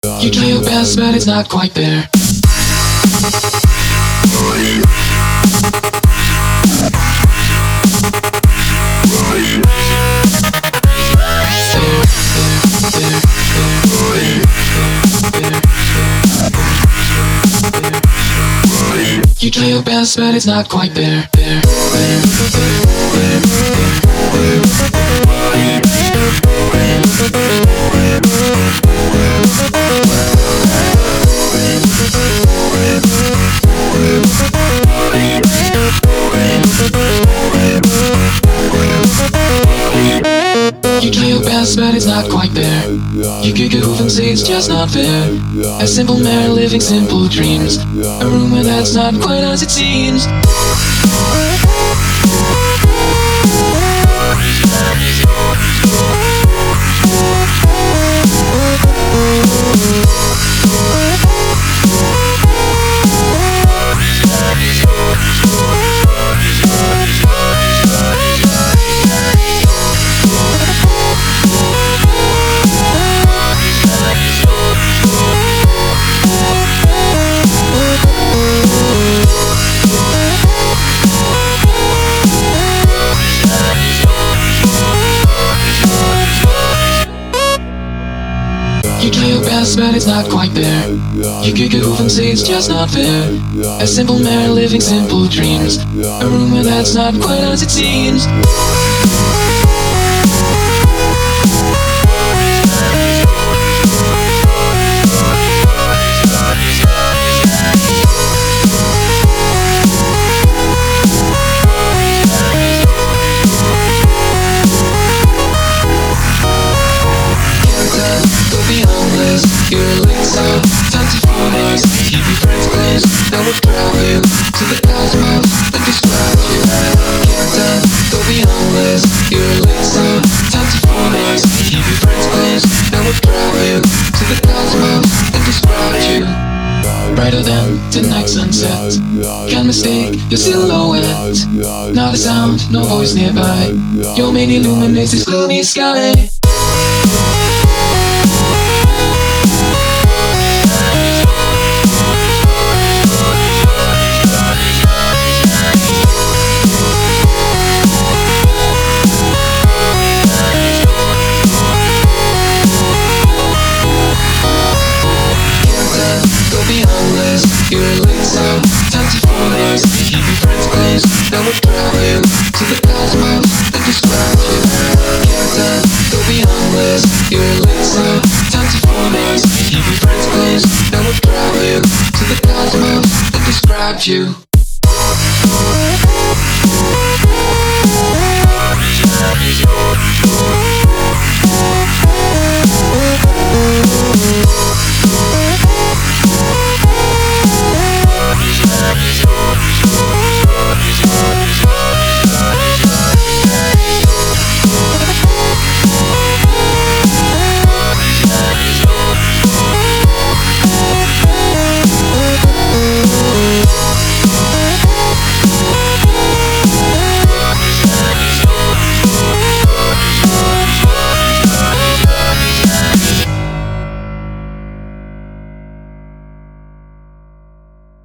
You try your best, but it's not quite there. You try your best, but it's not quite there. You try your best, but it's not quite there. You kick a hoof and say it's just not fair. A simple man living simple dreams. A rumor that's not quite as it seems. You try your best, but it's not quite there. You kick a hoof and say it's just not fair. A simple man living simple dreams. A rumor that's not quite as it seems. You're late, so time to focus. Keep your friends close, that will drive you to the cosmos and describe you. Can't done, don't be homeless. You're late, so time to focus. Keep your friends close, that will drive you to the cosmos and describe you. Brighter than the night sunset. Can't mistake your silhouette. Not a sound, no voice nearby. Your main illuminates this gloomy sky. You're late, so time to focus. Keep your friends close, that will drive you to the cosmos and describe you. Can't done, don't be homeless. You're late, so time to focus. Keep your friends close, that will drive you to the cosmos and describe you.